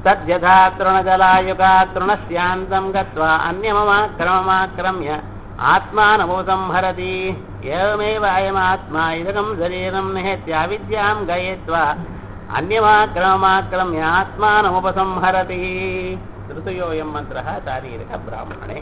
तद्यथा तृणजलायुगा तृणस्यान्तं गत्वा अन्यममाक्रम्य आत्मानमोसंहरति एवमेव अयमात्मा इदं शरीरं निहत्याविद्यां गयित्वा अन्यमाक्रम्य आत्मानमुपसंहरति तृतीयोऽयं मन्त्रः शारीरिकब्राह्मणे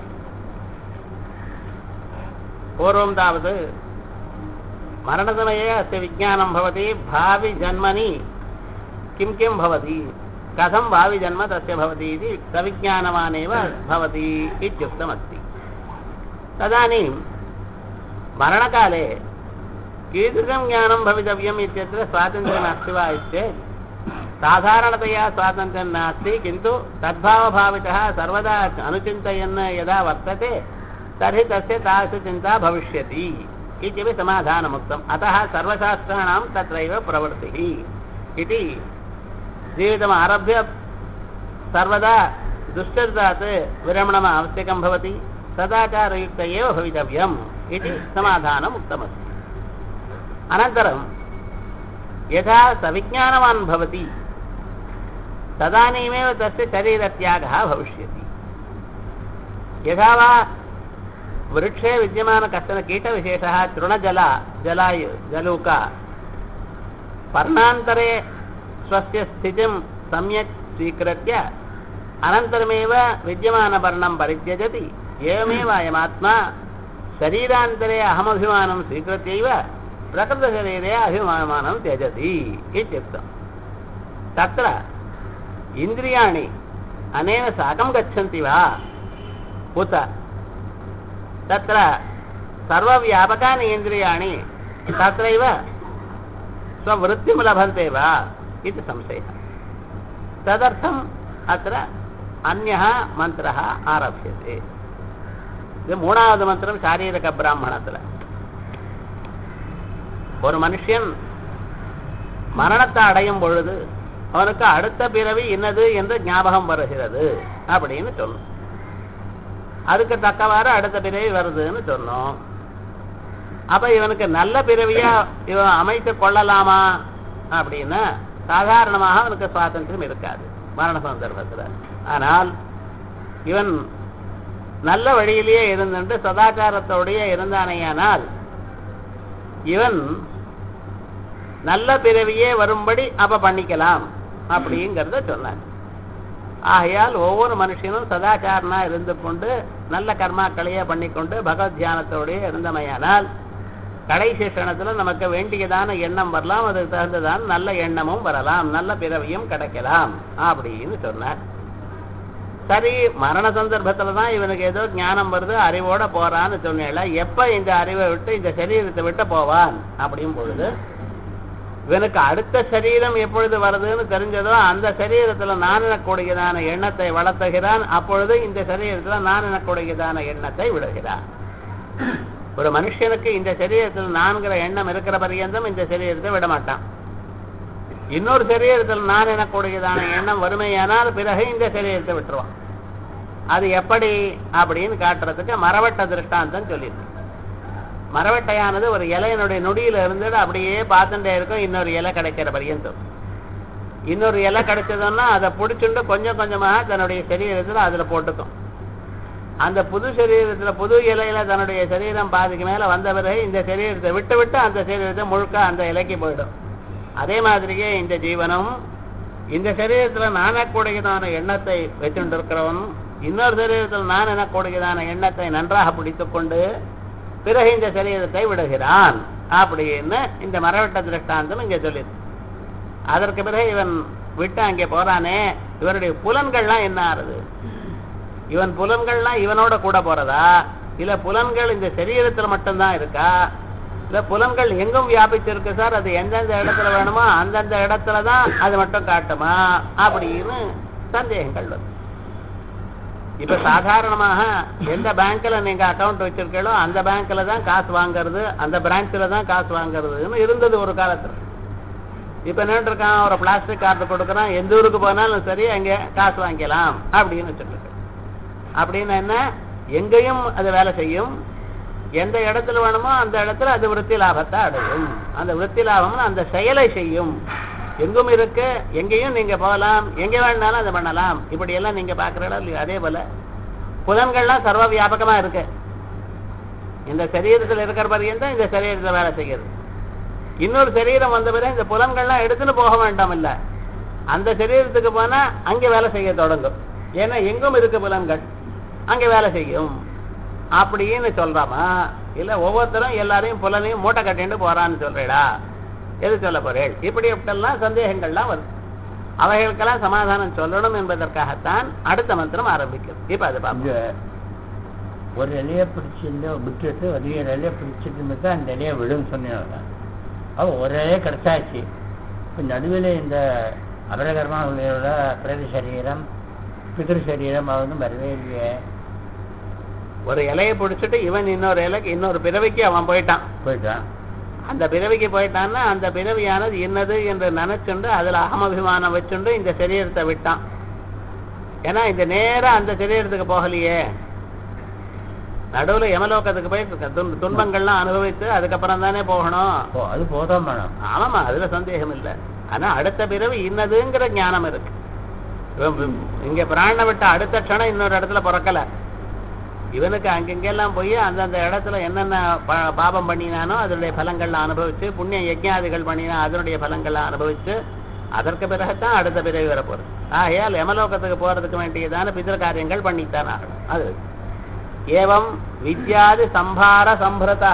पूर्वं तावत् मरणसमये अस्य विज्ञानं भवति भावि जन्मनि किं किं भवति कथं भावि जन्म तस्य भवति इति सविज्ञानवानेव भवति इत्युक्तमस्ति। तदानीं मरणकाले कीदृशं ज्ञानं भवितव्यम् इत्यत्र स्वातन्त्र्यं नास्ति वा चेत् साधारणतया स्वातन्त्र्यं नास्ति, किन्तु तद्भावभावितः सर्वदा अनुचिन्तयन् यदा वर्तते तर्हि तस्य तादृशचिन्ता भविष्यति इत्यपि समाधानमुक्तम्। अतः सर्वशास्त्राणां तत्रैव प्रवृत्तिः इति जीवितम् आरभ्य सर्वदा दुश्चरितात् विरमणम् आवश्यकं भवति, सदाचारयुक्त एव भवितव्यम् इति समाधानम् उक्तमस्ति। अनन्तरं यथा सविज्ञानवान् भवति तदानीमेव तस्य शरीरत्यागः भविष्यति। यथा वा वृक्षे विद्यमान कश्चन कीटविशेषः जलूका पर्णान्तरे स्वस्य स्थितिं सम्यक् स्वीकृत्य अनन्तरमेव विद्यमानपर्णं परित्यजति, एवमेव अयमात्मा शरीरान्तरे अहमभिमानं स्वीकृत्यैव प्रकृतशरीरे अभिमानं त्यजति इत्युक्तम्। तत्र इन्द्रियाणि अनेन साकं गच्छन्ति वा उत तत्र सर्वव्यापकानि इन्द्रियाणि तत्रैव स्ववृत्तिं लभन्ते वा इति संशयः। तदर्थम् अत्र अन्यः मन्त्रः आरभ्यते। இது மூணாவது மந்திரம் சாரீரக பிராமணத்துல. ஒரு மனுஷன் மரணத்தை அடையும் பொழுது அவனுக்கு அடுத்த பிறவி என்னது என்று ஞாபகம் வருகிறது அப்படின்னு சொன்னோம். அதுக்கு தக்கவாறு அடுத்த பிறவி வருதுன்னு சொன்னோம். அப்ப இவனுக்கு நல்ல பிறவியா இவன் அமைத்துக் கொள்ளலாமா அப்படின்னா சாதாரணமாக அவனுக்கு சுவாதந்திரம் இருக்காது மரண சந்தர்ப்பத்தில். ஆனால் இவன் நல்ல வழியிலேயே இருந்துட்டு சதாச்சாரத்தோடையே இருந்தானேயானால் இவன் நல்ல பிறவியே வரும்படி அப்ப பண்ணிக்கலாம் அப்படிங்கிறத சொன்னார். ஆகையால் ஒவ்வொரு மனுஷனும் சதாச்சாரனா இருந்து கொண்டு நல்ல கர்மாக்களையே பண்ணிக்கொண்டு பகவத் தியானத்தோடையே இருந்தமையானால் கடைசி கணத்துல நமக்கு வேண்டியதான எண்ணம் வரலாம், அதுக்கு தகுந்ததான நல்ல எண்ணமும் வரலாம், நல்ல பிறவியும் கிடைக்கலாம் அப்படின்னு சொன்னார். சரி, மரண சந்தர்ப்பத்துல தான் இவனுக்கு ஏதோ ஞானம் வருது, அறிவோட போறான்னு சொன்னேன். எப்ப இந்த அறிவை விட்டு இந்த சரீரத்தை விட்டு போவான் அப்படியும் பொழுது இவனுக்கு அடுத்த சரீரம் எப்பொழுது வருதுன்னு தெரிஞ்சதோ அந்த சரீரத்துல நான் எனக்கூடியதான எண்ணத்தை வளர்த்துகிறான். அப்பொழுது இந்த சரீரத்துல நான் எனக்கூடியதான எண்ணத்தை விடுகிறான். ஒரு மனுஷனுக்கு இந்த சரீரத்தில் நான்கிற எண்ணம் இருக்கிற பரியந்தம் இந்த சரீரத்தை விட மாட்டான். இன்னொரு சரீரத்தில் நான் எனக்கூடியதான எண்ணம் வறுமையானால் பிறகு இந்த சரீரத்தை விட்டுருவான். அது எப்படி அப்படின்னு காட்டுறதுக்கு மரவட்ட திருஷ்டாந்தம் சொல்லியிருக்கு. மரவட்டையானது ஒரு இலையினுடைய நொடியில இருந்துட்டு அப்படியே பார்த்துட்டே இருக்கும் இன்னொரு இலை கிடைக்கிற பரியந்தம். இன்னொரு இலை கிடைச்சதுன்னா அதை பிடிச்சுட்டு கொஞ்சம் கொஞ்சமாக தன்னுடைய சரீரத்தில் அதுல போட்டுக்கும். அந்த புது சரீரத்துல புது இலையில தன்னுடைய சரீரம் பாதிக்கு மேல வந்த பிறகு இந்த சரீரத்தை விட்டு விட்டு அந்த சரீரத்தை முழுக்க அந்த இலைக்கு போயிடும். அதே மாதிரியே இந்த ஜீவனும் இந்த சரீரத்துல நானக்கூடியதான எண்ணத்தை வச்சுட்டு இருக்கிறவன் இன்னொரு சரீரத்தில் நான் எனக்கூடியதான எண்ணத்தை நன்றாக பிடித்துக் கொண்டு பிறகு இந்த சரீரத்தை விடுகிறான் அப்படின்னு இந்த மரவட்ட திருஷ்டாந்தம் இங்க சொல்லிது. அதற்கு பிறகு இவன் விட்டு அங்கே போறானே, இவனுடைய புலன்கள்லாம் என்ன ஆறுது? இவன் புலன்கள்லாம் இவனோட கூட போறதா, இல்ல புலன்கள் இந்த சரீரத்துல மட்டும்தான் இருக்கா, இல்ல புலன்கள் எங்கும் வியாபிச்சிருக்கு சார், அது எந்தெந்த இடத்துல வேணுமோ அந்தந்த இடத்துலதான் அது மட்டும் காட்டுமா அப்படின்னு சந்தேகங்கள் வரும். இப்ப சாதாரணமாக எந்த பேங்க்ல நீங்க அக்கௌண்ட் வச்சிருக்கீங்களோ அந்த பேங்க்ல தான் காசு வாங்குறது, அந்த பிரான்ச்ல தான் காசு வாங்குறதுன்னு இருந்தது ஒரு காலத்துல. இப்ப என்ன இருக்கான், ஒரு பிளாஸ்டிக் கார்டு கொடுக்குறான், எந்த ஊருக்கு போனாலும் சரி அங்க காசு வாங்கிக்கலாம் அப்படின்னு வச்சுட்டு இருக்கு. அப்படின்னு என்ன, எங்கேயும் அது வேலை செய்யும், எந்த இடத்துல வேணுமோ அந்த இடத்துல அது விருத்தி லாபத்தை அடையும். அந்த விருத்தி லாபம் அந்த செயலை செய்யும் எங்கும் இருக்கு, எங்கேயும் நீங்க போகலாம், எங்க வேணாலும் அதை பண்ணலாம். இப்படி எல்லாம் நீங்க பாக்குறீங்களா இல்லையா? அதே போல புலன்கள்லாம் சர்வ வியாபகமா இருக்கு. இந்த சரீரத்தில் இருக்கிற பரியந்தான் இந்த சரீரத்தில் வேலை செய்கிறது. இன்னொரு சரீரம் வந்த பிறகு இந்த புலன்கள்லாம் எடுத்துன்னு போக வேண்டாம் இல்ல, அந்த சரீரத்துக்கு போனா அங்கே வேலை செய்ய தொடங்கும். ஏன்னா எங்கும் இருக்கு புலன்கள், அங்கே வேலை செய்யும் அப்படின்னு சொல்றாமா? இல்ல ஒவ்வொருத்தரும் எல்லாரையும் புலனையும் மூட்டை கட்டிட்டு போறான்னு சொல்றேடா, எது சொல்ல போறேன்? இப்படி எப்படிலாம் சந்தேகங்கள்லாம் வருது. அவைகளுக்கெல்லாம் சமாதானம் சொல்லணும் என்பதற்காகத்தான் அடுத்த மந்திரம் ஆரம்பிக்கும். இப்ப அது பாப்போம். ஒரு இலையை பிடிச்சிருந்து விட்டுட்டு ஒரு இலையை பிடிச்சிட்டு அந்த இலையை விடும் சொன்னாங்க. அவ ஒரு இலையை கிடைச்சாச்சு. இப்போ நடுவில் இந்த அபரகர்மாவோட பிரதி சரீரம் பிதிரு சரீரம் அவனும் வரவே இல்லையே. ஒரு இலையை பிடிச்சிட்டு இவன் இன்னொரு இலைக்கு இன்னொரு பிறவிக்கு அவன் போயிட்டான். அந்த பிறவிக்கு போயிட்டான்னா அந்த பிறவியானது என்னது என்று நினைச்சுண்டு அதுல அகமபிமானம் வச்சுண்டு இந்த சரீரத்தை விட்டான். ஏன்னா இந்த நேரம் அந்த சரீரத்துக்கு போகலையே, நடுவுல யமலோகத்துக்கு போய் துன்பங்கள்லாம் அனுபவித்து அதுக்கப்புறம் தானே போகணும். அது போதும் மேடம். ஆமாமா, அதுல சந்தேகம் இல்லை. ஆனா அடுத்த பிறவி இன்னதுங்கிற ஞானம் இருக்கு. இங்க பிராண விட்ட அடுத்த க்ஷணம் இன்னொரு இடத்துல பிறக்கல. இவனுக்கு அங்கெங்கெல்லாம் போய் அந்தந்த இடத்துல என்னென்ன பாபம் பண்ணினானோ அதனுடைய பலங்கள்ல அனுபவிச்சு, புண்ணிய யஜ்ஞாதிகள் பண்ணினா அதனுடைய பலங்கள்ல அனுபவிச்சு அதற்கு பிறகுதான் அடுத்த பிறவி வரப்போறது. ஆகையால் யமலோகத்துக்கு போறதுக்கு வேண்டியதான பிதிரு காரியங்கள் பண்ணித்தான் ஆகணும். அது ஏவம் வித்யாதி சம்பார சம்பிரதா,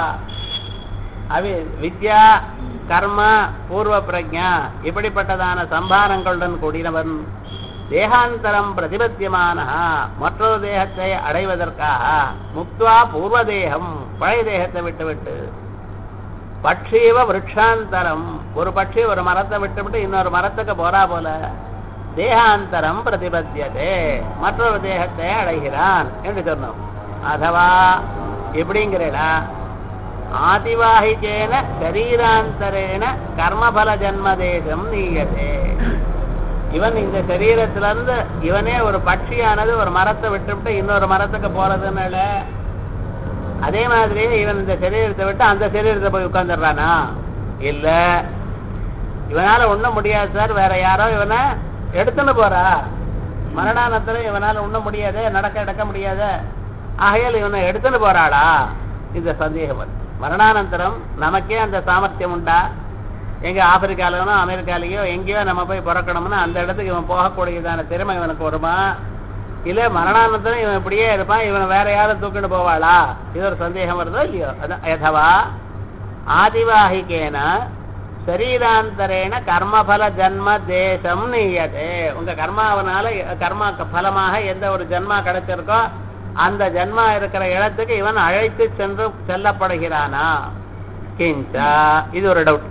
வித்யா கர்ம பூர்வ பிரஜா இப்படிப்பட்டதான சம்பாரங்களுடன் கூடினவன் தேகாந்தரம் பிரதிபத்தியமான மற்றொரு தேகத்தை அடைவதற்காக முக்துவா பூர்வ தேகம் பழைய தேகத்தை விட்டுவிட்டு பட்சீவ விருட்சாந்தரம், ஒரு பட்சி ஒரு மரத்தை விட்டுவிட்டு இன்னொரு மரத்துக்கு போறா போல தேகாந்தரம் பிரதிபத்தியதே மற்றொரு தேகத்தை அடைகிறான் என்று சொன்னோம். அதுவா எப்படிங்கிறா ஆதிவாகிகேன சரீராந்தரேன கர்மபல ஜன்மதேசம் நீயதே. இவன் இந்த சரீரத்திலிருந்து இவனே ஒரு பட்சியானது ஒரு மரத்தை விட்டுவிட்டு இன்னொரு மரத்துக்கு போறதுனால அதே மாதிரியே இவன் இந்த சரீரத்தை விட்டு அந்த சரீரத்தை போய் உட்கார்ந்துடுறானா? இல்ல, இவனால ஒண்ணும் முடியாது சார், வேற யாரோ இவனை எடுத்துன்னு போறா. மரணானத்துல இவனால ஒண்ணும் முடியாது, நடக்க முடியாது, ஆகையால் இவனை எடுத்துன்னு போறாளா? இந்த சந்தேகம். மரணானந்தரம் நமக்கே அந்த சாமர்த்தியம் உண்டா? எங்க ஆப்பிரிக்காலோ அமெரிக்காலேயோ எங்கேயோ நம்ம போய் பிறக்கணும்னா அந்த இடத்துக்கு இவன் போகக்கூடியதான திறமை இவனுக்கு வருமா? இல்ல மரணானந்தரம் இவன் இப்படியே இருப்பான், இவன் வேற யாரும் தூக்கிட்டு போவாளா? இது ஒரு சந்தேகம் வருதோ இல்லையோ? அதான் யதவா ஆதிவாகிகேன சரீராந்தரேன கர்மபல ஜன்ம தேசம் நீயதே. உங்க கர்மாவனால கர்மா பலமாக எந்த ஒரு ஜன்மா கிடைச்சிருக்கோ அந்த ஜன்மா இருக்கிற இடத்துக்கு இவன் அழைத்து சென்று செல்லப்படுகிறானா? கிஞ்சா, இது ஒரு டவுட்.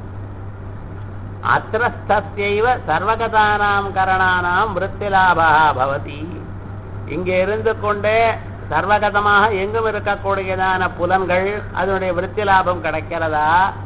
அத்திரஸ்தஸ்யைவ சர்வகதானாம் கரணானாம் விருத்திலாபா பவதி. இங்கே இருந்து கொண்டே சர்வகதமாக எங்கும் இருக்கக்கூடியதான புலன்கள் அதனுடைய விருத்தி லாபம் கிடைக்கிறதா?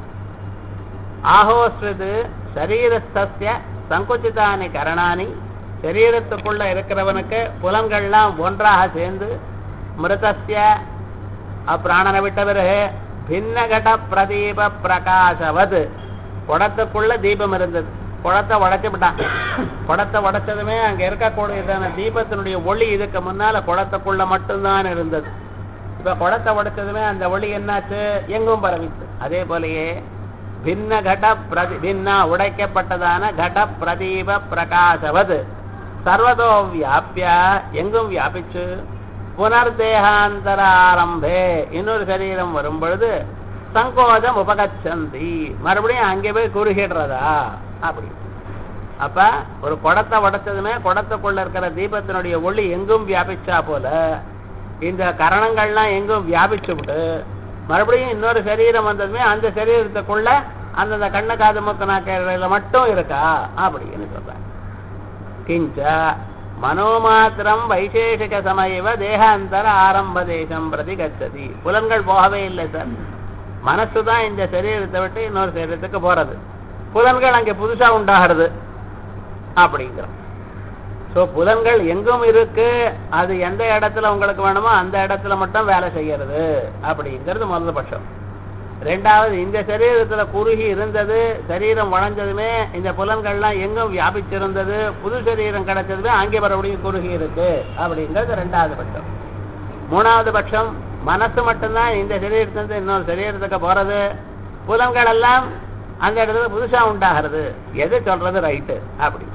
ஆஹோஸ்து சரீரஸ்தஸ்ய சங்குச்சிதானி கரணானி, சரீரத்துக்குள்ள இருக்கிறவனுக்கு புலன்கள்லாம் ஒன்றாக சேர்ந்து மிருதஸ்ய பிராணனை விட்ட பிறகு பின்னகட பிரதீப பிரகாசவது, குடத்துக்குள்ள தீபம் இருந்தது, குடத்தை உடைச்சு விட்டான். குடத்தை உடைச்சதுமே அங்க இருக்கக்கூடியதான தீபத்தினுடைய ஒளி இதுக்கு முன்னால குடத்துக்குள்ள மட்டும்தான் இருந்தது. இப்ப குடத்தை உடைச்சதுமே அந்த ஒளி என்னாச்சு? எங்கும் பரவிச்சு. அதே போலயே பின்ன கட பின்ன உடைக்கப்பட்டதான கட பிரதீப பிரகாசவது சர்வதோ வியாபிய எங்கும் வியாபிச்சு புனர்தேகாந்தர ஆரம்பே இன்னொரு சரீரம் வரும் பொழுது சங்கோஜம் உபகச்சந்தி, மறுபடியும் அங்கே போய் குறுகிடுறதா? அப்படி அப்ப ஒரு குடத்தை உடைச்சதுமே குடத்துக்குள்ள இருக்கிற தீபத்தினுடைய ஒளி எங்கும் வியாபிச்சா போல இந்த கரணங்கள்லாம் எங்கும் வியாபிச்சு விட்டு மறுபடியும் இன்னொரு சரீரம் வந்ததுமே அந்த சரீரத்துக்குள்ள அந்தந்த கண்ண காது மூக்கு நாக்கையில மட்டும் இருக்கா அப்படின்னு சொல்றாங்க. கிஞ்ச மனோமாத்திரம் வைசேஷிக சமயவ தேகாந்தர ஆரம்ப தேசம் பிரதி கச்சதி. புலன்கள் போகவே இல்லை சார், மனசுதான் இந்த சரீரத்தை விட்டு இன்னொரு சரீரத்துக்கு போறது, புலன்கள் அங்கே புதுசா உண்டாகிறது அப்படிங்கிற. ஸோ புலன்கள் எங்கும் இருக்கு, அது எந்த இடத்துல உங்களுக்கு வேணுமோ அந்த இடத்துல மட்டும் வேலை செய்யறது அப்படிங்கிறது முதல் பட்சம். ரெண்டாவது இந்த சரீரத்துல குறுகி இருந்தது, சரீரம் வளைஞ்சதுமே இந்த புலன்கள்லாம் எங்கும் வியாபிச்சிருந்தது, புது சரீரம் கிடைச்சதுமே அங்கே மறுபடியும் குறுகி இருக்கு அப்படிங்கிறது ரெண்டாவது பட்சம். மூணாவது பட்சம் மனசு மட்டும்தான் இந்த சரீரத்திலிருந்து இன்னொரு சரீரத்துக்கு போறது, புலன்கள் எல்லாம் அந்த இடத்துல புதுசா உண்டாகிறது. எது சொல்றது ரைட்டு அப்படி.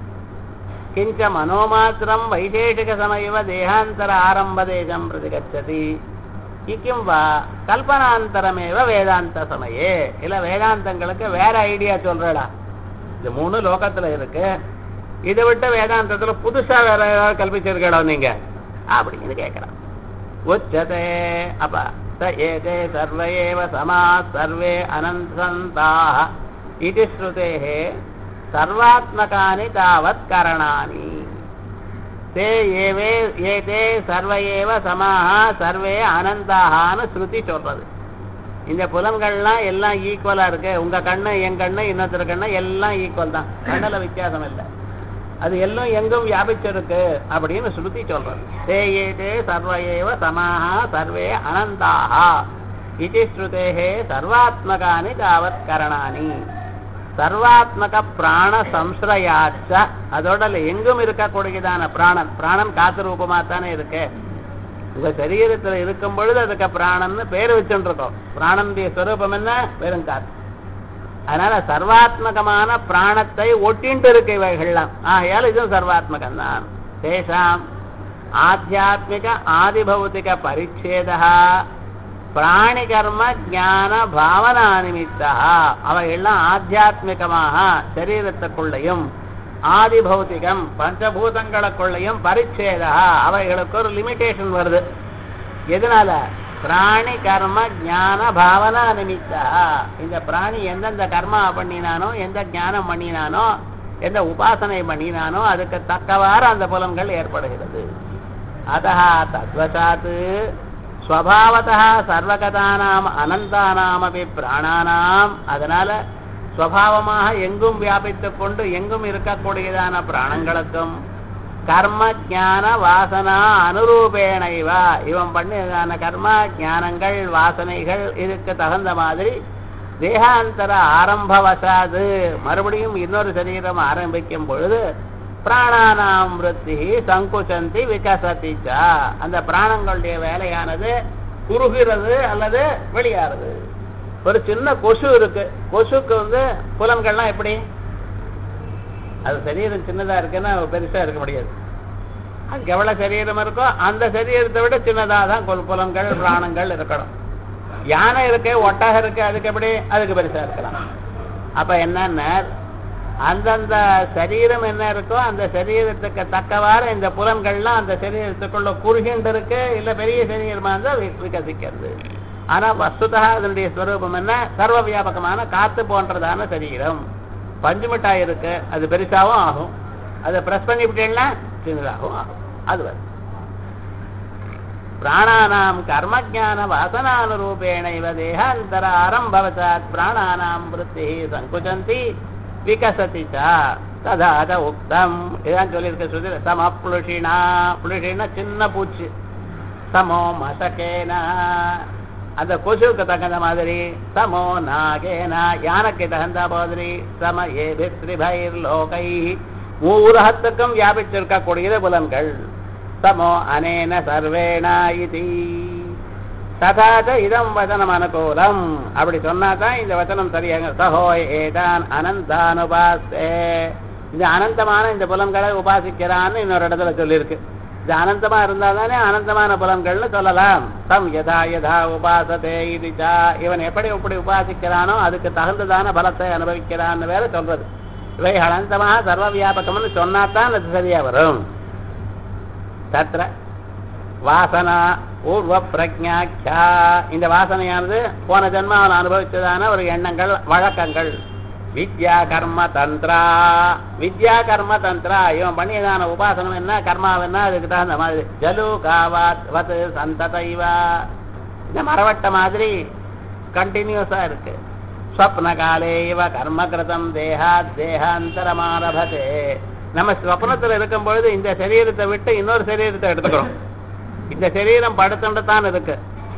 கிஞ்ச மனோமாத்திரம் வைசேஷிக சமயவ தேகாந்தர ஆரம்ப தேசம் பிரதிகச்சதி இக்கும் வா கல்பனாந்தரமேவ வேதாந்த சமயே. இல்ல வேதாந்தங்களுக்கு வேற ஐடியா சொல்றடா, இது மூணு லோகத்துல இருக்கு, இதை விட்டு வேதாந்தத்துல புதுசா வேற ஏதாவது கல்பிச்சிருக்கடா நீங்க அப்படின்னு கேட்கலாம். உச்சதே அப்ப ஏதே சர்வயேவ சமா சர்வே அனந்தந்தாக இது ஸ்ருதேஹே சர்வாத்மகானி தாவத் கரணானி தே ஏவே ஏதே சர்வயேவ சமாக சர்வே அனந்தாகான்னு ஸ்ருதி சொல்றது. இந்த புலன்கள்லாம் எல்லாம் ஈக்குவலா இருக்கு, உங்க கண்ணு என் கண்ணு இன்னொருத்தர் கண்ணு எல்லாம் ஈக்குவல் தான், கண்ணுல வித்தியாசம் இல்லை, அது எல்லாம் எங்கும் வியாபிச்சிருக்கு அப்படின்னு ஸ்ருதி சொல்றது. தே ஏதே சர்வயேவ சமாக சர்வே அனந்தாகா இது ஸ்ருதேஹே சர்வாத்மகானி தாவத் கரணானி. சர்வாத்மக பிராண சம்ஸ்ரயாச்ச, அதோட எங்கும் இருக்கக்கூடியதான பிராணன், பிராணன் காத்து ரூபமா தானே இருக்கு, உங்க சரீரத்துல இருக்கும் பொழுது அதுக்கு பிராணன்னு பேர் வச்சுட்டு இருக்கோம். பிராணனுடைய ஸ்வரூபம் என்ன? வெறும் காத்து. அதனால சர்வாத்மகமான பிராணத்தை ஒட்டின்ட்டு இருக்கு இவைகள்லாம், ஆகையால் இதுவும் சர்வாத்மகம் தான். தேசாம் ஆத்தியாத்மிக ஆதிபௌதிக பரிச்சேதா பிராணி கர்ம ஞான பாவனா நிமித்தா, அவையெல்லாம் ஆத்தியாத்மிகமாக சரீரத்துக்குள்ளையும் ஆதிபௌதிகம் பஞ்சபூதங்களுக்குள்ளையும் பரிச்சேதா, அவைகளுக்கு ஒரு லிமிடேஷன் வருது. எதனால? பிராணி கர்ம ஞான பாவனா நிமித்தா. இந்த பிராணி எந்தெந்த கர்மா பண்ணினானோ, எந்த ஞானம் பண்ணினானோ, எந்த உபாசனை பண்ணினானோ அதுக்கு தக்கவாறு அந்த புலன்கள் ஏற்படுகிறது. அதஹ தத்வசாத் ஸ்வபாவதா சர்வகதானாம் அனந்தானாமபி பிராணானாம், அதனால ஸ்வபாவமாக எங்கும் வியாபித்துக் கொண்டு எங்கும் இருக்கக்கூடியதான பிராணங்களுக்கும் கர்ம ஞான வாசனா அனுரூபேணைவா, இவன் பண்ணியதான கர்ம ஞானங்கள் வாசனைகள் இதுக்கு தகுந்த மாதிரி தேகாந்தர ஆரம்பவசாது மறுபடியும் இன்னொரு சரீரம் ஆரம்பிக்கும் பொழுது பிராணானாம் விருத்தி சங்குச்சந்தி விகசதிச்சா, அந்த பிராணங்களுடைய வேலையானது குறுகிறது அல்லது வெளியாறுது. ஒரு சின்ன கொசு இருக்கு, கொசுக்கு புலன்கள்லாம் எப்படி? அது சரீரம் சின்னதா இருக்குன்னா பெருசா இருக்க முடியாது, அதுக்கு எவ்வளவு சரீரம் இருக்கோ அந்த சரீரத்தை விட சின்னதா தான் புலன்கள் பிராணங்கள் இருக்கணும். யானை இருக்கு, ஒட்டகம் இருக்கு, அதுக்கு எப்படி? அதுக்கு பெருசா இருக்கலாம். அப்ப என்னன்னா அந்தந்த சரீரம் என்ன இருக்கோ அந்த சரீரத்துக்கு தக்கவாறு இந்த புலன்கள்லாம் அந்த சரீரத்துக்குள்ள குறுகின்று இருக்கு, இல்ல பெரிய சரீரமா இருந்தா விகசிக்கிறது. ஆனா வஸ்துதா அதனுடைய ஸ்வரூபம் என்ன? சர்வ வியாபகமான காத்து போன்றதான சரீரம். பஞ்சு மிட்டாய் இருக்கு, அது பெருசாவும் ஆகும், அதை பிரஸ் பண்ணிவிட்டேன்னா சின்னதாகவும் ஆகும். அது பிராணானாம் கர்மஜான வாசனானுரூபேண இவ தேகாந்தர ஆரம்பவசாத் பிராணானாம் விருத்தி சங்குச்சந்தி விகசதி ததாத உக்தம். இதான் சொல்லியிருக்க சொல்லி சம புளுஷினா, புளுஷினா சின்ன பூச்சி, சமோ மசகேனா அந்த கொசுவுக்கு தகுந்த மாதிரி, சமோ நாகேனா யானைக்கு தகுந்த மாதிரி, சம ஏபித்ரிபைர் லோகை மூலகத்துக்கும் வியாபிச்சிருக்கக்கூடியது புலன்கள். சமோ அனேன சர்வேணா இதி ததாத இதம் வசனம் அனுகூலம். அப்படி சொன்னாதான் இந்த வசனம் சரியாக. சஹோ ஏதான் அனந்தானுபாஸ்தே, இந்த அனந்தமான இந்த புலன்களை உபாசிக்கிறான்னு இன்னொரு இடத்துல சொல்லியிருக்கு. இது அனந்தமா இருந்தா தானே அனந்தமான புலன்கள்னு சொல்லலாம். தம் யதா யதா உபாசதே இதுச்சா, இவன் எப்படி உபாசிக்கிறானோ அதுக்கு தகுந்ததான பலத்தை அனுபவிக்கிறான்னு வேற சொல்றது. இவை அனந்தமாக சர்வ வியாபகம்னு சொன்னாதான் அது சரியா வரும். தத்ர வாசனா பூர்வ பிரஜாக்கியா, இந்த வாசனையானது போன ஜென்மாவில் அனுபவிச்சதான ஒரு எண்ணங்கள் வழக்கங்கள். வித்யா கர்ம தந்திரா, வித்யா கர்ம தந்திரா, இவன் பண்ணியதான உபாசனம் என்ன கர்மாவென்னா அதுக்கு தகுந்த மாதிரி. ஜலு காவாத் வது சந்ததைவா, இந்த மரவட்ட மாதிரி கண்டினியூஸா இருக்கு. ஸ்வப்ன காலே இவ கர்மகிருதம் தேகாத் தேகாந்தரமாரபதே, நம்ம ஸ்வப்னத்தில் இருக்கும் பொழுது இந்த சரீரத்தை விட்டு இன்னொரு சரீரத்தை எடுத்துக்கிறோம். இந்த சரீரம் படுத்துட்டு தான் இருக்கு,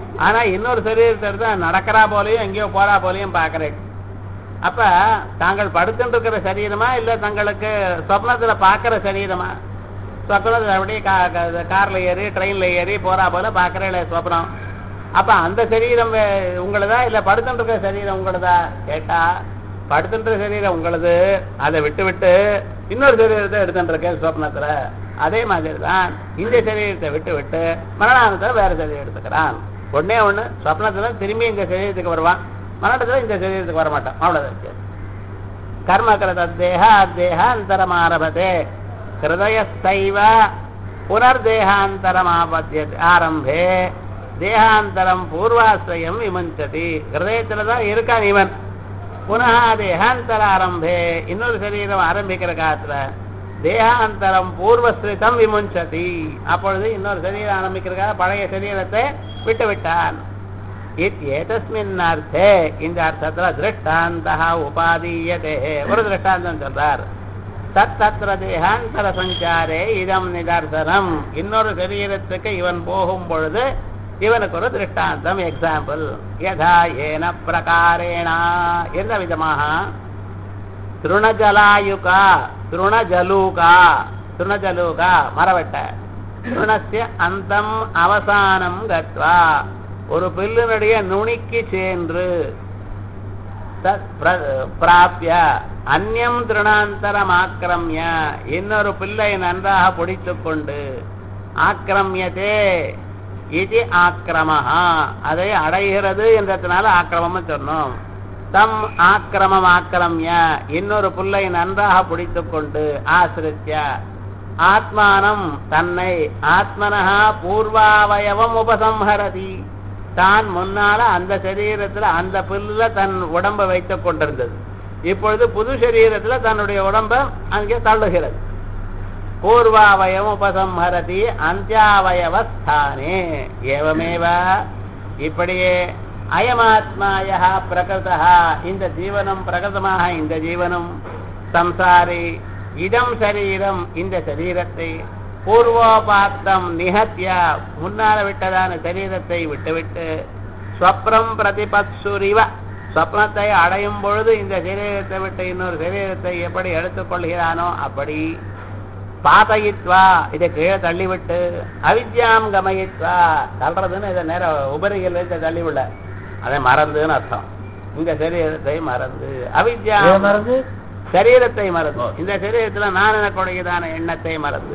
ஆனா இன்னொரு சரீரத்தை எடுத்து நடக்கிறா போலையும் எங்கேயோ போறா போலையும் பாக்குறேன். அப்ப தாங்கள் படுத்துட்டு இருக்கிற சரீரமா இல்ல தங்களுக்கு சொப்னத்துல பாக்குற சரீரமா? சொப்னத்துல அப்படியே கார்ல ஏறி ட்ரெயின்ல ஏறி போறா போல பாக்குற சொப்னம். அப்ப அந்த சரீரம் உங்களதா இல்ல படுத்துட்டு இருக்கிற சரீரம் உங்களதா கேட்டா, படுத்துட்டு சரீரம் உங்களது, அதை விட்டு விட்டு இன்னொரு சரீரத்தை எடுத்துட்டு இருக்க சொப்னத்துல. அதே மாதிரிதான் இந்த சரீரத்தை விட்டு விட்டு மரணானத்துல வேற சரீரம் எடுத்துக்கிறான். ஒன்னே ஒண்ணு, சொப்னத்துல திரும்பி இந்த சரீரத்துக்கு வருவான், மரணத்துல இந்த சரீரத்துக்கு வரமாட்டான். அவ்வளவுதான். கர்ம கிருத தேகாந்தரம் ஆரம்பத்தே ஹிருதயஸ்தைவ புனர்தேகாந்தரம் ஆரம்பே தேகாந்தரம் பூர்வாசிரயம் விமுஞ்சதி. ஹிருதயத்துலதான் இருக்கான் இவன். புனः தேகாந்தர ஆரம்பே இன்னொரு சரீரம் ஆரம்பிக்கிற காலத்துல தேகாந்தரம் பூர்வஸ்ரிதம் விமுஞ்சதி. அப்பொழுது இன்னொரு சரீரம் ஆரம்பிக்கிறதுக்காக பழைய சரீரத்தை விட்டு விட்டான். ஏதஸ்மின் அர்த்தே இந்த அர்த்தத்துல திருஷ்டாந்தः உபாதீயதே. ஒரு திருஷ்டாந்தம் சொல்றார். தத்தத்ர தேகாந்தர சஞ்சாரே இதம் நிதர்சனம். இன்னொரு சரீரத்துக்கு இவன் போகும் பொழுது இவனுக்கு ஒரு திருஷ்டாந்தம், எக்ஸாம்பிள். யதா ஏன பிரகாரேணா, எந்த விதமாக? திருணஜலாயுகா திருணஜலூகா திருணஜலூகா மரவட்ட திருணஸ்ய அந்தம் அவசானம் கத்வா, ஒரு பில்லினுடைய நுனிக்கு சென்று பிராப்ய அந்யம் திருணாந்தரம் ஆக்கிரமிய இன்னொரு பிள்ளை நன்றாக பிடித்துக் கொண்டு ஆக்கிரமியதே இது ஆக்கிரமஹா, அதை அடைகிறது என்றதுனால ஆக்கிரமம் சொன்னோம். தம் ஆக்கிரமம் ஆக்கிரமிய இன்னொரு புல்லை நன்றாக பிடித்துக் கொண்டு ஆசிரித்ய ஆத்மானம் தன்னை ஆத்மனஹா பூர்வாவயவம் உபசம்ஹரதி, தான் முன்னால அந்த சரீரத்துல அந்த புல்ல தன் உடம்பை வைத்துக் கொண்டிருந்தது, இப்பொழுது புது சரீரத்துல தன்னுடைய உடம்ப அங்கே தள்ளுகிறது. பூர்வாவயம் உபசம்ஹரதி அந்தியாவயவஸ்தானே. ஏவமேவ இப்படியே அயமாத்மாய பிரகிருதா, இந்த ஜீவனம் பிரகிருதமாக இந்த ஜீவனம் சம்சாரி இதம் சரீரம் இந்த சரீரத்தை பூர்வோபாத்தம் நிகத்திய முன்னால விட்டதான சரீரத்தை விட்டுவிட்டு ஸ்வப்னம் பிரதிபத்சுரிவ ஸ்வப்னத்தை அடையும் பொழுது இந்த சரீரத்தை விட்டு இன்னொரு சரீரத்தை எப்படி எடுத்துக்கொள்கிறானோ அப்படி பாதயித்வா இதை கீழே தள்ளிவிட்டு அவித்யாம் கமயித்வா, தள்ளுறதுன்னு இதை நேரம் உபரிகள் தள்ளிவிட அதை மறந்துன்னு அர்த்தம். இந்த சரீரத்தை மறந்து அவித்யா மறந்து சரீரத்தை மறந்து இந்த சரீரத்துல நான் எனக்குடையதான எண்ணத்தை மறந்து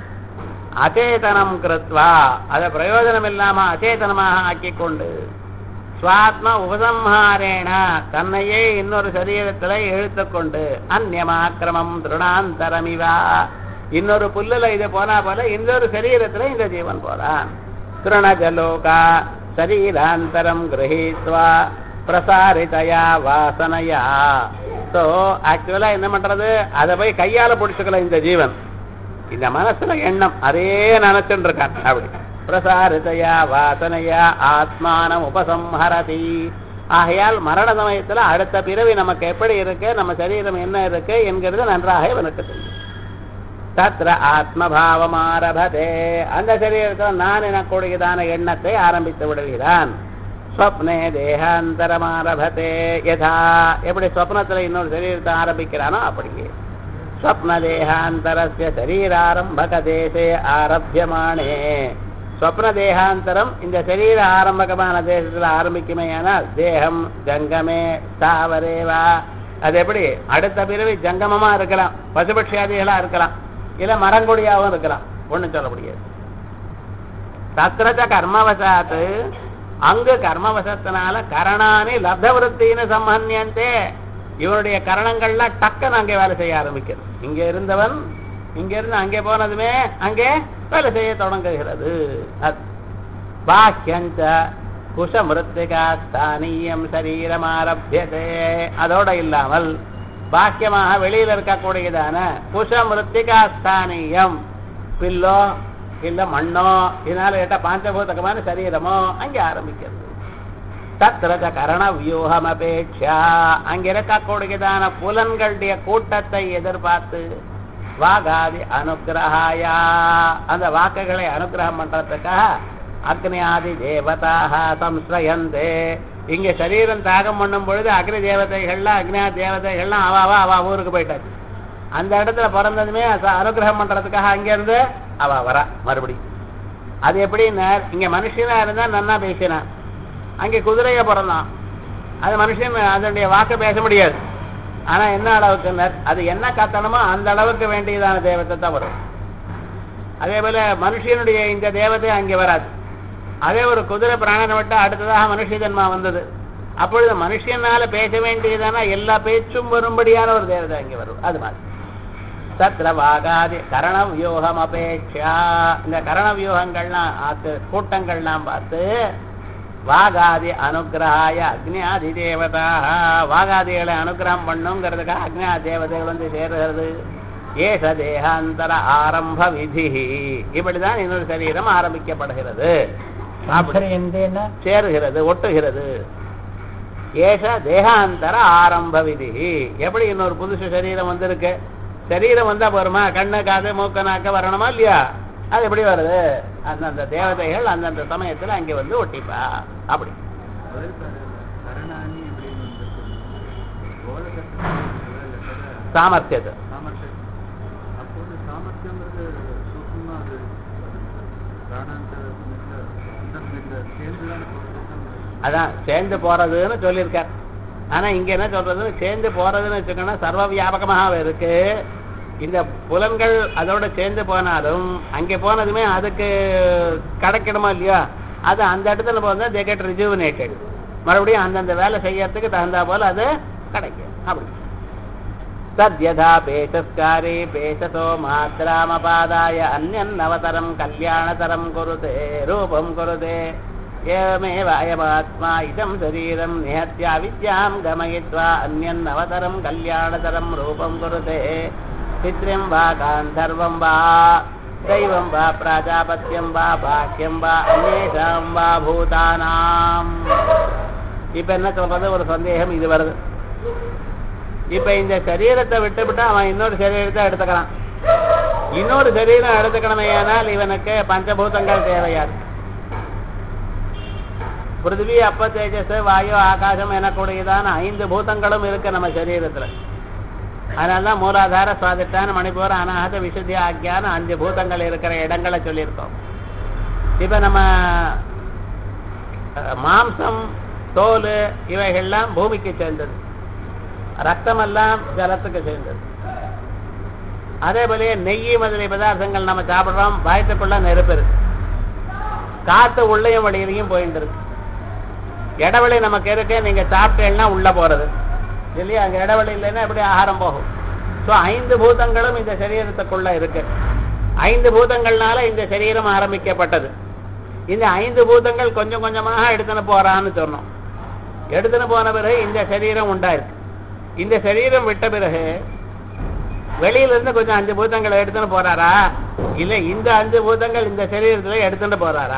அச்சேதனம் கிருத்வா அதை பிரயோஜனம் இல்லாம அச்சேதனமாக ஆக்கிக் கொண்டு சுவாத்ம உபசம்ஹாரேண தன்னையே இன்னொரு சரீரத்துல இழுத்துக்கொண்டு அந்நியமாக்கிரமம் திருணாந்தரமிவா இன்னொரு புல்லுல இது போனா போல இன்னொரு சரீரத்துல இந்த ஜீவன் போறான். திருணஜலோகா சரீராந்தரம் கிரஹீத்வா பிரசாரிதயா வாசனையா. ஸோ ஆக்சுவலா என்ன பண்றது, அதை போய் கையால பிடிச்சுக்கல இந்த ஜீவன், இந்த மனசுல எண்ணம் அதே நினைச்சுட்டு இருக்கான். அப்படி பிரசாரிதயா வாசனையா ஆத்மானம் உபசம்ஹரதி. ஆகையால் மரண சமயத்துல அடுத்த பிறவி நமக்கு எப்படி இருக்கு, நம்ம சரீரம் என்ன இருக்கு என்கிறது நன்றாக இவனுக்கு தெரியும். தத்ர ஆத்மபாவம் ஆரபதே அந்த சரீரத்தில் நான் எனக்கூடியதான எண்ணத்தை ஆரம்பித்து விடுகிறான். ஸ்வப்னே தேகாந்தரம் ஆரபதே யதா எப்படி ஸ்வப்னத்துல இன்னொரு சரீரத்தை ஆரம்பிக்கிறானோ அப்படியே ஸ்வப்ன தேகாந்தரஸ்ய சரீராரம்பக தேசே ஆரம்பியமானே. ஸ்வப்ன தேகாந்தரம் இந்த சரீர ஆரம்பகமான தேசத்துல ஆரம்பிக்குமேயானால் தேகம் ஜங்கமே ஸ்தாவரேவா, அது எப்படி அடுத்த பிறவி ஜங்கமமா இருக்கலாம், பசுபட்சியாதிகளா இருக்கலாம், இல்ல மரங்கொடியாவும் இருக்கலாம், ஒண்ணு சொல்ல முடியாது. தத்ரச்ச கர்மவசாத்து அங்கு கர்மவசத்தினால கரணானி லப்தவருத்தின்னு சம்பன்யந்தே இவனுடைய கரணங்கள்லாம் டக்குன்னு அங்கே வேலை செய்ய ஆரம்பிக்கிறது. இங்க இருந்தவன் இங்க இருந்து அங்கே போனதுமே அங்கே வேலை செய்ய தொடங்குகிறது. பாஹ்யஞ்ச குஷமிருத்திகா ஸ்தானியம் சரீரம் ஆரம்பியதே. அதோட இல்லாமல் பாக்கியமாக வெளியில இருக்கக்கூடியதான குஷமிருத்திகா ஸ்தானியம் பில்லோ இல்ல மண்ணோ இதனால கேட்ட பாஞ்சபூதகமான சரீரமோ அங்கே ஆரம்பிக்கிறது. தத்ரத கரண வியூகம் அபேட்சா அங்க இருக்கக்கூடியதான புலன்களுடைய கூட்டத்தை எதிர்பார்த்து வாகாதி அனுகிரகாயா அந்த வாக்குகளை அனுகிரகம் பண்றதுக்காக அக்னியாதி தேவதாக சம்ஸ்ரயந்தே. இங்க சரீரம் தியாகம் பண்ணும் பொழுது அக்னி தேவதைகள்லாம் அக்னியாதி தேவதைகள்லாம் அவ ஊருக்கு போயிட்டாச்சு. அந்த இடத்துல பிறந்ததுமே அனுகிரகம் பண்றதுக்காக அங்கிருந்து அவ வரா மறுபடி. அது எப்படின்னா இங்க மனுஷனா இருந்தா நன்னா பேசினான், அங்கே குதிரைய பிறந்தான். அது மனுஷன் அதனுடைய வாக்க பேச முடியாது. ஆனா என்ன அளவுக்கு அது என்ன கத்தனமோ அந்த அளவுக்கு வேண்டியதான தேவத்தை தான் வரும். அதே போல மனுஷனுடைய இந்த தேவதை அங்கே வராது. அதே ஒரு குதிரை பிராணனை விட்டு அடுத்ததாக மனுஷ ஜன்மா வந்தது. அப்பொழுது மனுஷனால பேச வேண்டியதான எல்லா பேச்சும் வரும்படியான ஒரு தேவதை அங்கே வரும். அது மாதிரி தத்ர வாகாதி கரண வியூகம் அபேட்சா. இந்த கரண வியூகங்கள்லாம் கூட்டங்கள்லாம் பார்த்து வாகாதி அனுகிரகாய அக்னியாதி தேவதா, வாகாதிகளை அனுகிரகம் பண்ணுங்கிறதுக்காக அக்னியாதி தேவதைகள் வந்து சேருகிறது. ஏஷ தேகாந்தர ஆரம்ப விதி. இப்படிதான் இன்னொரு சரீரம் ஆரம்பிக்கப்படுகிறது, சேருகிறது, ஒட்டுகிறது. ஏஷ தேகாந்தர ஆரம்ப விதி. எப்படி இன்னொரு புதுசு சரீரம் வந்திருக்கு, சரீரம் வந்தா போருமா, கண்ணு காது மூக்க நாக்க வரணுமா இல்லையா? அது எப்படி வருது? அந்தந்த தேவதைகள் அந்தந்த சமயத்துல அங்கே வந்து ஒட்டிப்பா. அப்படி சாமர்த்தியத்தை அதான் சேர்ந்து போறதுன்னு சொல்லியிருக்கார். ஆனா இங்க என்ன சொல்றதுன்னு சேர்ந்து போறதுன்னு வச்சுக்கோன்னா சர்வ வியாபகமாக இருக்கு. இந்த புலன்கள் அதோட சேர்ந்து போனாலும் அங்கே போனதுமே அதுக்கு கிடைக்கணுமா இல்லையா? அது அந்த இடத்துல போனா they get rejuvenated. மறுபடியும் அந்தந்த வேலை செய்யறதுக்கு தகுந்தா போல அது கிடைக்கும். அப்படி சத்யதா பேசஸ்காரி பேசசோ மாத்திராமபாதாய அந்யன் அவதரம் கல்யாணதரம் குருதே ரூபம் குருதே ஏவமேவ அயமாத்மா இதம் சரீரம் நிஹத்யா வித்யாம் கமயித்வா அந்யன் அவதரம் கல்யாணதரம் ரூபம் குருதே பித்ரம் வா காந்தர்வம் வா தெய்வம் வா பிராஜாபத்யம் வா பாக்கியம் வா அநேஷாம் வா பூதானாம். இப்ப என்ன சொல்றது, ஒரு சந்தேகம் இது வருது. இப்ப இந்த சரீரத்தை விட்டுவிட்டு அவன் இன்னொரு சரீரத்தை எடுத்துக்கிறான். இன்னொரு சரீரம் எடுத்துக்கணுமே ஆனால் இவனுக்கு பஞ்சபூதங்கள் தேவையாது. பிருத்திவி அப்ப தேஜஸ் வாயு ஆகாசம் எனக்கூடியதான 5 பூதங்களும் இருக்கு நம்ம சரீரத்துல. அதனாலதான் மூலாதார சுவாதிஷ்டான மணிப்பூர அனாஹத விசுத்தி ஆக்கியான 5 பூதங்கள் இருக்கிற இடங்களை சொல்லியிருக்கோம். இப்ப நம்ம மாம்சம் தோல் இவைகள்லாம் பூமிக்கு சேர்ந்தது, ரத்தமெல்லாம் ஜலத்துக்கு சேர்ந்தது. அதே போல நெய் முதலிய பதார்த்தங்கள் நம்ம சாப்பிடுறோம், பயத்துக்குள்ள நெருப்பு இருக்கு, காத்து உள்ளையும் வழியிலையும் போயிட்டு இருக்கு. இடவெளி நமக்கு இருக்கு, நீங்க சாப்பிட்டேன்னா உள்ள போறது இல்லையா? அங்க இடவெளி இல்லைன்னா எப்படி ஆகாரம் போகும்? ஸோ 5 பூதங்களும் இந்த சரீரத்துக்குள்ள இருக்கு. 5 பூதங்கள்னால இந்த சரீரம் ஆரம்பிக்கப்பட்டது. இந்த 5 பூதங்கள் கொஞ்சம் கொஞ்சமாக எடுத்துன்னு போறான்னு சொன்னோம். எடுத்துன்னு போன பிறகு இந்த சரீரம் உண்டாயிருக்கு. இந்த சரீரம் விட்ட பிறகு வெளியில இருந்து கொஞ்சம் 5 பூதங்களை எடுத்துன்னு போறாரா, இல்ல இந்த 5 பூதங்கள் இந்த சரீரத்துல எடுத்துட்டு போறாரா?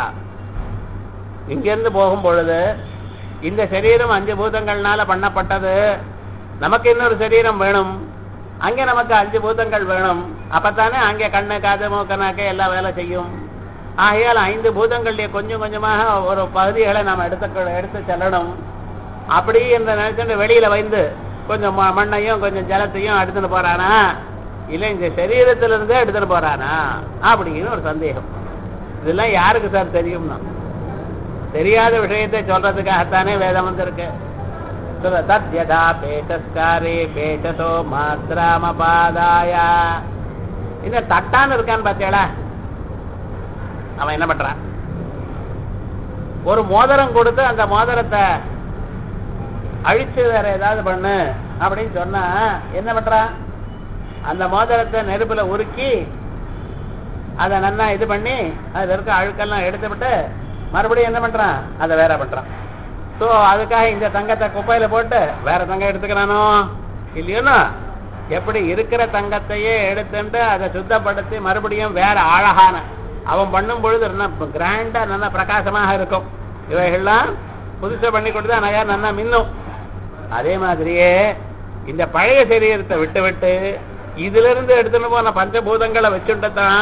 இங்க இருந்து போகும் பொழுது இந்த சரீரம் 5 பூதங்கள்னால பண்ணப்பட்டது. நமக்கு இன்னொரு சரீரம் வேணும், அங்கே நமக்கு 5 பூதங்கள் வேணும். அப்பத்தானே அங்கே கண்ணு காது மூக்கு நாக்கு எல்லா வேலை செய்யும். ஆகையால் 5 பூதங்களுடைய கொஞ்சம் கொஞ்சமாக ஒரு பகுதிகளை நாம் எடுத்து செல்லணும். அப்படி இந்த நினைச்சுட்டு வெளியில வந்து கொஞ்சம் மண்ணையும் கொஞ்சம் ஜலத்தையும் எடுத்துட்டு போறானா, இல்ல இந்த சரீரத்திலிருந்தே எடுத்துட்டு போறானா அப்படின்னு ஒரு சந்தேகம். இதெல்லாம் யாருக்கு சார் தெரியும்னா? தெரியாத விஷயத்தை சொல்றதுக்காகத்தானே வேதம் வந்திருக்கு. தத்யதா பேசஸ்காரே பேசசோ மாத்திராமபாதாய. இந்த தட்டான்னு இருக்கான்னு பாத்தியாளா? அவன் என்ன பண்றான், ஒரு மோதிரம் கொடுத்து அந்த மோதிரத்தை அழிச்சு வேற ஏதாவது பண்ணு அப்படின்னு சொன்னா என்ன பண்றான்? அந்த மோதிரத்தை நெருப்புல உருக்கி அதை நல்லா இது பண்ணி அதுல இருக்க அழுக்கெல்லாம் எடுத்து விட்டு மறுபடியும் என்ன பண்றான், அதை வேற பண்றான். ஸோ அதுக்காக இந்த தங்கத்தை குப்பையில போட்டு வேற தங்கம் எடுத்துக்கிறானோ இல்லையோன்னா, எப்படி இருக்கிற தங்கத்தையே எடுத்துட்டு அதை சுத்தப்படுத்தி மறுபடியும் வேற அழகான அவன் பண்ணும் பொழுது கிராண்டா நல்லா பிரகாசமாக இருக்கும். இவைகள்லாம் புதுசா பண்ணி கொடுத்தா நகை நல்லா மின்னும். அதே மாதிரியே இந்த பழைய சரீரத்தை விட்டு விட்டு இதுல இருந்து எடுத்துன்னு போன பஞ்சபூதங்களை வச்சுட்டு தான்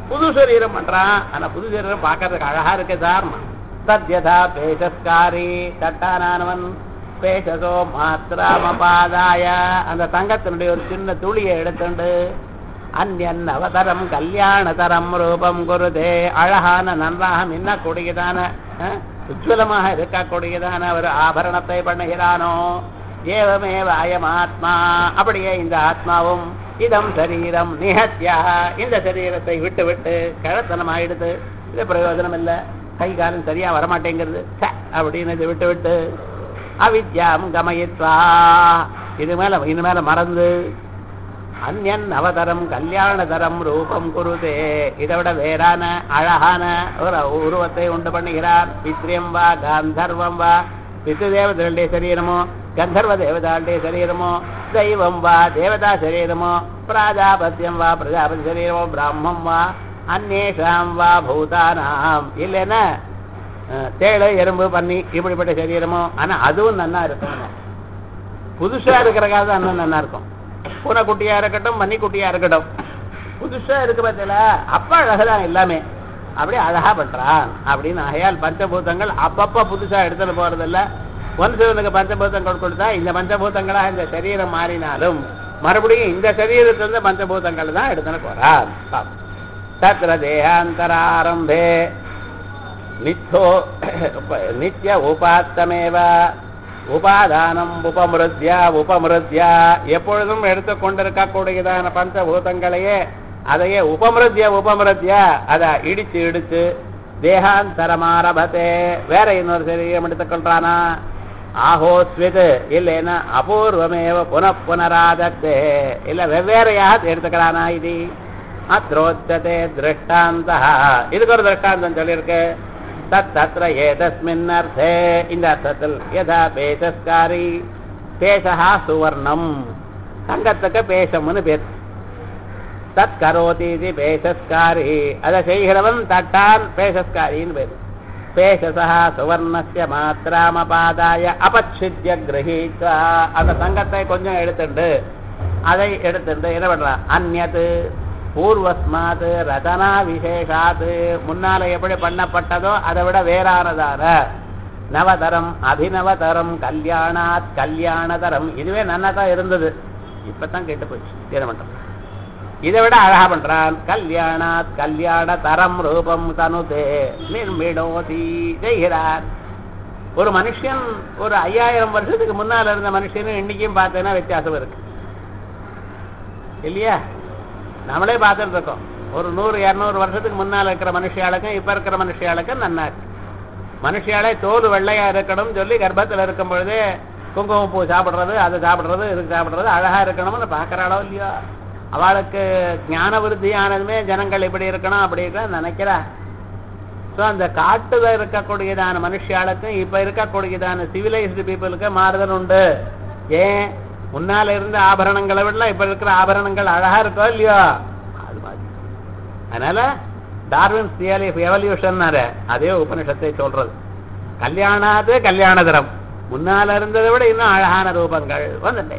புது சரீரம் பண்றான். ஆனா புது சரீரம் பார்க்கறதுக்கு அழகா இருக்கு தாரணம். தத்யதா பேசஸ்காரி தட்டானவன் பேசசோ மாத்திராமபாதாய அந்த தங்கத்தினுடைய ஒரு சின்ன துளியை எடுத்துண்டு அந்யன் அவதரம் கல்யாணதரம் ரூபம் குருதே அழகான நன்றாக மின்னக்கூடியதான உஜ்வலமாக இருக்கக்கூடியதான ஒரு ஆபரணத்தை பண்ணுகிறானோ ஏவமேவ அயம் ஆத்மா அப்படியே இந்த ஆத்மாவும் இதம் சரீரம் நிஹத்யா இந்த சரீரத்தை விட்டு விட்டு கிழத்தனமாயிடுது. இது பிரயோஜனம் இல்லை, கை காலம் சரியா வரமாட்டேங்கிறது அப்படின்னு இதை விட்டு விட்டு அவித்யாம் கமயித்வா இனிமேல மறந்து அந்யன் அவதரம் கல்யாணதரம் ரூபம் குருதே இதை விட வேறான அழகான ஒரு உருவத்தை உண்டு பண்ணுகிறார். பித்ரியம் வா கந்தர்வம் வா பித்ரு தேவதைகளுடைய சரீரமோ கந்தர்வ தேவதாளுடைய சரீரமோ தெய்வம் வா தேவதா சரீரமோ பிராஜாபத்தியம் வா பிரஜாபதி சரீரமோ பிராமம் வா அந்நேஷாம் வா பூதானாம் இல்லைன்னா தேழு எறும்பு பண்ணி இப்படிப்பட்ட சரீரமோ. ஆனா அதுவும் நன்னா இருக்கும். புதுசா இருக்கிறக்காக தான் இன்னும் நல்லா இருக்கும். பூனை குட்டியா இருக்கட்டும் மன்னி குட்டியா இருக்கட்டும் புதுசா இருக்கு பார்த்தல அப்ப அழகுதான் எல்லாமே அப்படியே அழகா பண்றான் அப்படின்னு. ஆகையால் பஞ்சபூதங்கள் அப்பப்ப புதுசா எடுத்துட்டு போறதில்ல. ஒன்சவனுக்கு பஞ்சபூதங்கள் கொடுத்தா இந்த பஞ்சபூதங்களா இந்த சரீரம் மாறினாலும் மறுபடியும் இந்த சரீரத்திலிருந்து பஞ்சபூதங்கள் தான் எடுத்துட்டு போறான். தத்ர தேகாந்தராரம்பே நித்ய உபாத்தமேவ உபாதானம் உபமிருத்யா எப்பொழுதும் எடுத்துக்கொண்டிருக்கக்கூடியதான பஞ்சபூதங்களையே அதையே உபமிருத்யா அதை இடிச்சு தேகாந்தரமாரபத்தே வேற இன்னொரு சரீரம் எடுத்துக்கொள்றானா ஆஹோஸ்வித் இல்லைன்னா அபூர்வமேவ புனராதத்தே இல்ல வெவ்வேறையாக எடுத்துக்கிறானா இது அத்ரோச்சதே திருஷ்டாந்தா இதுக்கு ஒரு திருஷ்டாந்தம் சொல்லியிருக்கு. தத்ர ஏதஸ்மின் அர்த்தே இந்த அர்த்தத்தில் யதா பேசஸ்காரி பேசஹா சுவர்ணம் தங்கத்துக்கு பேசம்னு பேர். தத் கரோதி பேசஸ்காரி அதை செய்கிறவன் தட்டான் பேசஸ்காரின்னு பேர். பேசசா சுவர்ணஸ்ய மாத்திராமபாதாய அபச்சித்ய கிரஹீத்வா அந்த தங்கத்தை கொஞ்சம் எடுத்துண்டு அதை எடுத்துட்டு என்ன பண்றான் அந்யது பூர்வஸ்மாத் ரதனா விசேஷாத் முன்னால எப்படி பண்ணப்பட்டதோ அதை விட வேறானதான நவதரம் அபிநவதரம் கல்யாணாத் கல்யாணதரம் இதுவே நன்னதான் இருந்தது இப்பதான் கெட்டு போச்சு என்ன பண்றான் இதை விட அழகா பண்றான். கல்யாணாத் கல்யாணதரம் ரூபம் தனுதே நிர்மிடோதி செய்கிறார். ஒரு மனுஷன் ஒரு 5000 வருஷத்துக்கு முன்னால இருந்த மனுஷனும் இன்னைக்கும் பார்த்தேன்னா வித்தியாசம் இருக்கு இல்லையா? நம்மளே பார்த்துட்டு இருக்கோம். ஒரு 100-200 வருஷத்துக்கு முன்னால் இருக்கிற மனுஷியாளுக்கும் இப்ப இருக்கிற மனுஷியாளுக்கும் நன்னா இருக்கு. மனுஷியாலே தோல் வெள்ளையா இருக்கணும் சொல்லி கர்ப்பத்தில் இருக்கும் பொழுதே குங்குமப்பூ சாப்பிட்றது அதை சாப்பிட்றது இதுக்கு சாப்பிட்றது அழகா இருக்கணும்னு பார்க்கறாளோ இல்லையோ அவளுக்கு ஞான விருத்தி ஆனதுமே ஜனங்கள் இப்படி இருக்கணும் அப்படி இருக்க நினைக்கிறா. ஸோ அந்த காட்டுல இருக்கக்கூடியதான மனுஷியாளுக்கும் இப்ப இருக்கக்கூடியதான சிவிலைஸ்டு பீப்புளுக்கு மாறுதல் உண்டு. ஏன் முன்னால இருந்த ஆபரணங்களை விட இப்ப இருக்கிற ஆபரணங்கள் அழகா இருக்கோ இல்லையோ அது மாதிரி. அதனால டார்வின்ஸ் தியரி ஆஃப் எவல்யூஷன் அதே உபனிஷத்தை சொல்றது. கல்யாணாது கல்யாணதரம் முன்னால இருந்ததை விட இன்னும் அழகான ரூபங்கள் வந்துட்டே.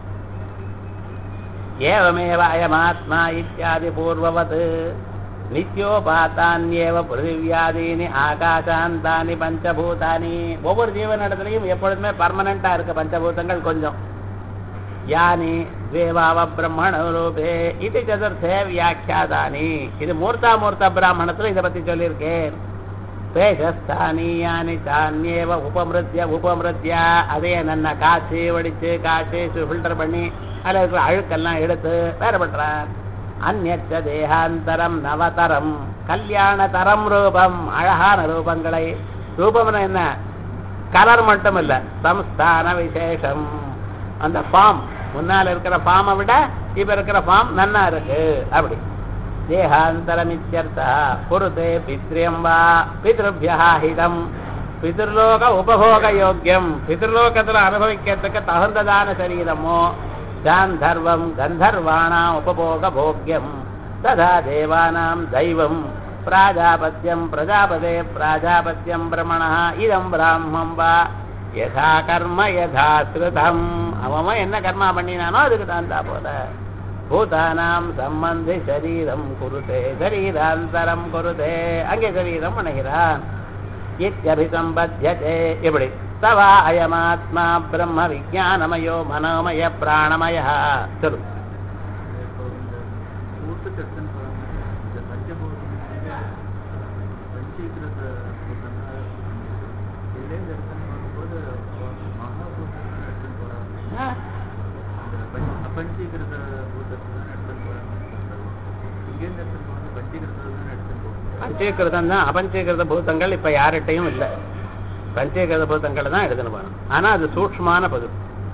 ஏவமேவ அயமாத்மா இத்தியாதி பூர்வவத் நித்யோபாத்தான்யேவ பிருத்திவியாதீனி ஆகாசாந்தானி பஞ்சபூதானி ஒவ்வொரு ஜீவனிடத்திலையும் எப்பொழுதுமே பர்மனண்டா இருக்க பஞ்சபூதங்கள் கொஞ்சம் யானி தேவாவ பிரம்மண ரூபே இது சதுர்த்தே வியாக்கியாதானி இது மூர்த்த பிராமணத்துல இதை பத்தி சொல்லியிருக்கேன். பேசஸ்தானியானி தானியேவ உபமிருத்யா அதையே நன்னா காய்ச்சி வடிச்சு காய்ச்சி ஃபில்டர் பண்ணி அதில் இருக்கிற அழுக்கெல்லாம் எடுத்து வேற பண்றார். அந்நச்ச தேகாந்தரம் நவதரம் கல்யாணதரம் ரூபம் அழகான ரூபங்களை ரூபம்னா என்ன கலர் மட்டும் இல்ல சம்ஸ்தான விசேஷம் அந்த ஃபார்ம் முன்னால் இருக்கிற ஃபார்மை விட இப்ப இருக்கிற ஃபார்ம் நன்னா இருக்கு அப்படி. தேகாந்தரமித்யர்த்தா குருதே பித்ரியம் வா பித்ருபியா ஹிதம் பித்ருலோக உபபோக யோக்கியம் பித்ருலோகத்துல அனுபவிக்கிறதுக்கு தகுந்ததான சரீரமோ காந்தர்வம் கந்தர்வாணாம் உபபோக போக்யம் ததா தேவானாம் தெய்வம் பிராஜாபத்தியம் பிரஜாபதே பிராஜாபத்தியம் பிரமணா இதம் பிராமம் வா யதா கர்ம யதா ஸ்ருதம் அவன் என்ன கர்மா பண்ணினானோ அதுக்கு தகுந்தா போல பூதானாம் சம்பந்தி சரீரம் குருதே சரீராந்தரம் குருதே அங்கே சரீரம் அணைகிறான் இத்யபிசம்பத்யதே இப்படி தவா அயமாத்மா பிரம்ம விஜானமயோ மனோமய பிராணமய சொல்லு. பஞ்சீகிருதம் தான். அபஞ்சீகிருத பூதங்கள் இப்ப யார்கிட்டையும் இல்லை. பஞ்சீகிருத பூதங்கள் தான் எடுத்துன்னு போகணும். ஆனா அது சூக்ஷ்மான பது.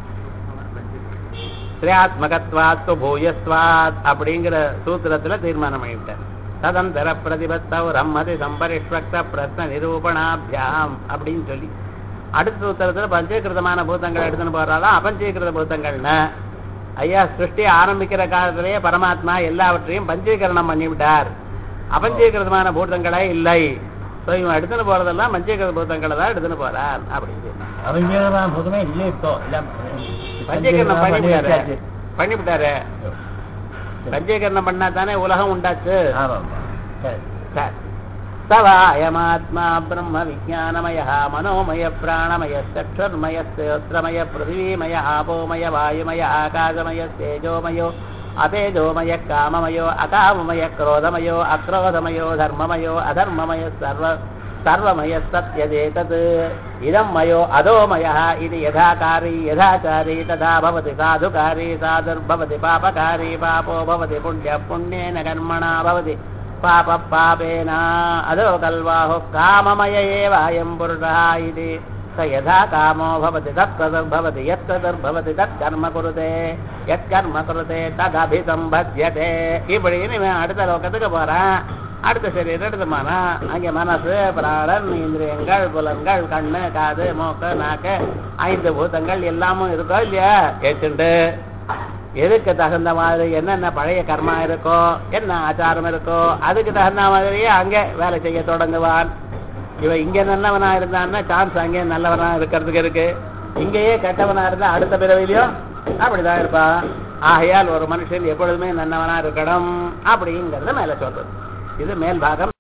ஸ்ரீயாத்மகத்வாத் பூயஸ்வாத் அப்படிங்கிற சூத்திரத்துல தீர்மானம் பண்ணிவிட்டார். ததந்தர பிரதிபத்தவ் ரம்மதி சம்பரிஷ்வக்த பிரஸ்ன நிரூபணாபியாம் அப்படின்னு சொல்லி அடுத்த சூத்திரத்துல பஞ்சீகிருதமான பூதங்கள் எடுத்துன்னு போறாலும் அபஞ்சீகிருத பூதங்கள்னு ஐயா சிருஷ்டி ஆரம்பிக்கிற காலத்திலேயே பரமாத்மா எல்லாவற்றையும் பஞ்சீகரணம் பண்ணிவிட்டார். அபஞ்சீகிருதமான பூதங்களே இல்லை. இவன் எடுத்துன்னு போறதெல்லாம் பஞ்சீகிருத பூதங்களை தான் எடுத்துன்னு போறார் அப்படின்னு பஞ்சீகரணம் பண்ணிவிட்டாரு. பஞ்சீகரணம் பண்ணா தானே உலகம் உண்டாச்சு. தவா அயமாத்மா பிரம்ம விஜானமய மனோமய பிராணமய சக்ஷுர்மய ஸ்ரோத்ரமய பிருத்திவீமய ஆபோமய வாயுமய ஆகாசமய தேஜோமயோ அபேஜோமய காமமயோ அகாமமய குரோதமயோ அக்ரோதமயோ தர்மமயோ அதர்மமய சர்வமய சத்யதேதத் இதம் மயோ அதோமய இது யதாகாரி யதாச்சாரி ததா பவதி சாதுகாரி சாதுர்பவதி பாபகாரி பாபோ பவதி புண்ணிய புண்ணியேன கர்மணா பவதி பாப பாபேன அதோ கல்வாஹோ காமமய ஏவ அயம் புருஷः இது யதா காமோ பவதி தத்கர்மபவதி யத்கர்மபவதி தத்கர்ம குருதே யத்கர்ம குருதே ததபிசம்பத்யதே இப்படின்னு இவன் அடுத்த லோகத்துக்கு போறான். அடுத்த சரீரம் எடுத்துமானா அங்கே மனசு பிராணன் இந்திரியங்கள் புலன்கள் கண்ணு காது மூக்கு நாக்கு 5 பூதங்கள் எல்லாமும் இருக்கோ இல்லையா கேட்டுண்டு எதுக்கு தகுந்த மாதிரி என்னென்ன பழைய கர்மா இருக்கோ என்ன ஆச்சாரம் இருக்கோ அதுக்கு தகுந்த மாதிரியே அங்கே வேலை செய்ய தொடங்குவான். இவன் இங்க நல்லவனா இருந்தான்னா சான்ஸ் அங்கே நல்லவனா இருக்கிறதுக்கு இருக்கு. இங்கேயே கெட்டவனா இருந்தா அடுத்த பிறவிலையும் அப்படிதான் இருப்பான். ஆகையால் ஒரு மனுஷன் எப்பொழுதுமே நல்லவனா இருக்கணும் அப்படிங்கிறத மேல சொல்றது. இது மேல் பாகம்.